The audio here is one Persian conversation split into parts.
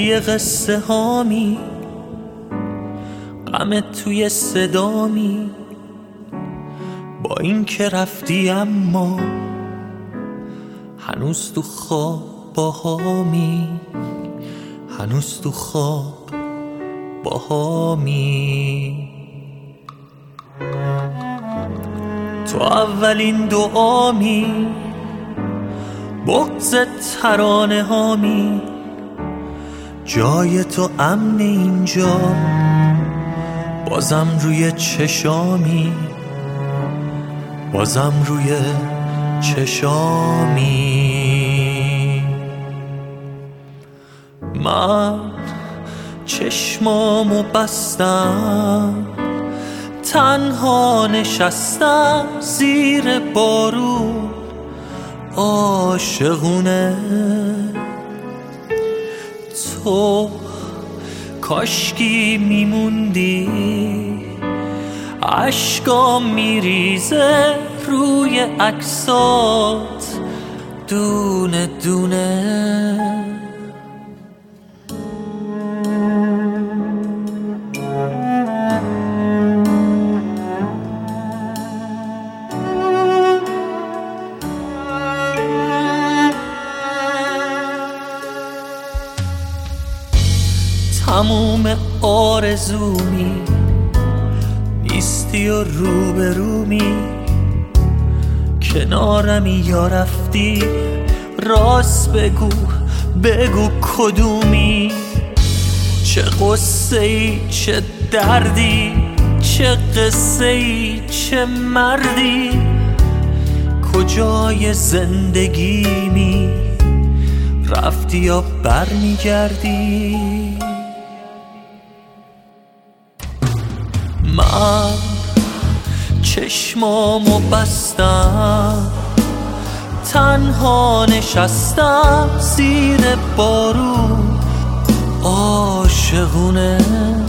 توی قصه هامی، غمت توی صدامی، با این که رفتی اما هنوز تو خواب باهامی، هنوز تو خواب باهامی. تو اولین دعامی، بغض ترانه هامی، جای تو امن اینجا، بازم روی چشامی، بازم روی چشامی. من چشمامو بستم، تنها نشستم زیر بارون عاشقونه. تو کاشکی میموندی، اشکام میریزه روی عکسات دونه دونه. تموم آرزومی نیستی و روبرومی، کنارمی یا رفتی، راست بگو بگو کدومی. چه قصه ای چه دردی، چه قصه ای چه مردی، کجای زندگیمی، رفتی یا برمیگردی؟ من چشمامو بستم، تنها نشستم زیر بارون عاشقونه.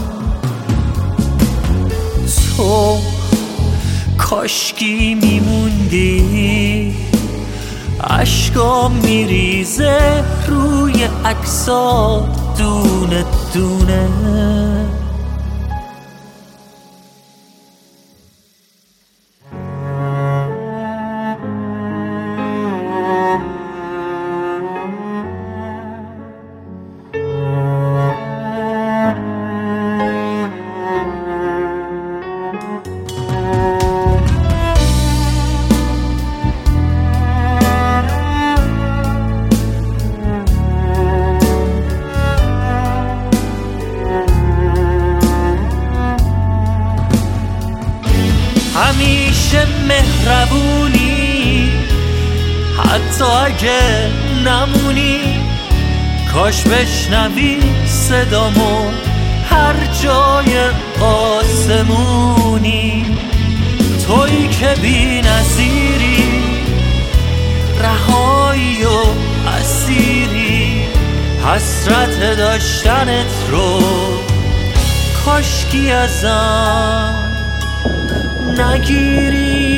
تو کاشکی میموندی، اشکام میریزه روی عکسات دونه دونه. همیشه مهربونی، حتی اگه نمونی، کاش بشنوی صدامو هر جای آسمونی. تویی که بی نظیری، رهایی و اسیری، حسرت داشتنت رو کاشکی ازم نگیری.